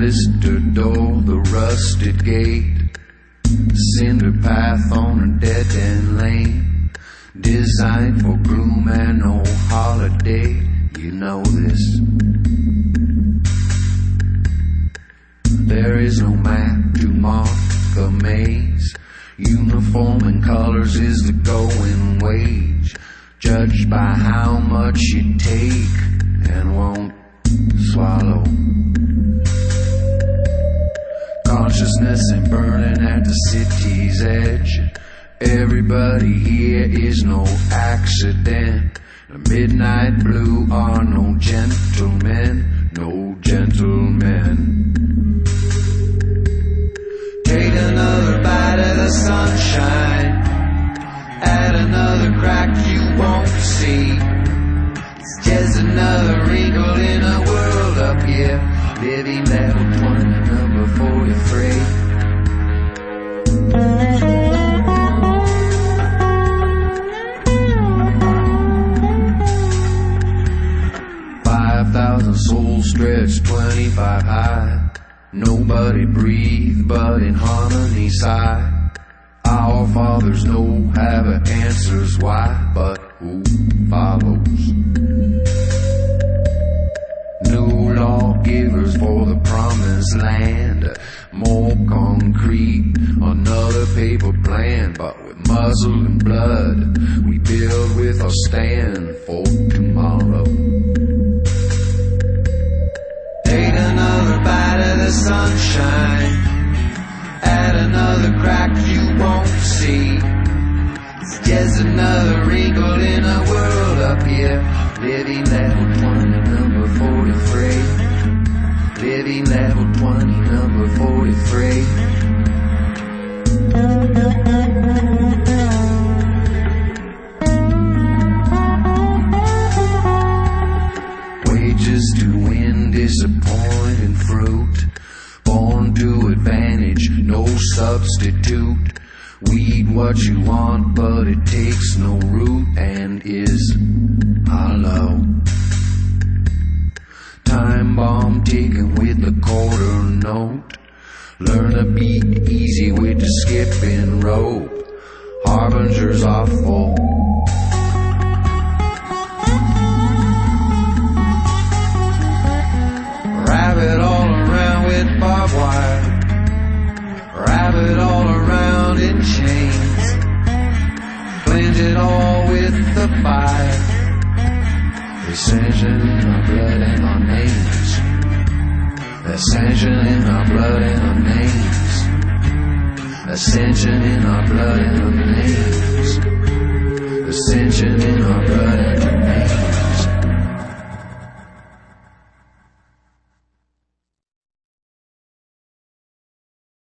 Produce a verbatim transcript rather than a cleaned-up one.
blistered door, the rusted gate, cinder path on a dead-end lane, designed for gloom and no holiday. You know this. There is no map to mark the maze. Uniform and colors is the going wage, judged by how much you take and won't swallow. Consciousness and burning at the city's edge. Everybody here is no accident. The midnight blue are no gentlemen, no gentlemen. Take another bite of the sunshine, add another crack you won't see. It's just another wrinkle in a world up here. Living level twenty, number forty-three. Five thousand souls stretched twenty-five high. Nobody breathe but in harmony sigh. Our fathers know have answers why, but who follows? New lawgivers for the promised land. More concrete, another paper plan, but with muzzle and blood we build with our stand for tomorrow. Take another bite of the sunshine, add another crack you won't see. It's just another wrinkle in a world up here. Living level twenty, number forty-three. Living level twenty, number forty-three. Wages to win, disappointing fruit. Born to advantage, no substitute. Weed what you want, but it takes no root and is hollow. Time bomb ticking with the quarter note. Learn to be easy with the skipping rope. Harbingers are full. Wrap it all around with barbed wire. Wrap it all around in chains. Cleanse it all with the fire. Ascension in our blood and our names. Ascension in our blood and our names. Ascension in our blood and our names. Ascension in our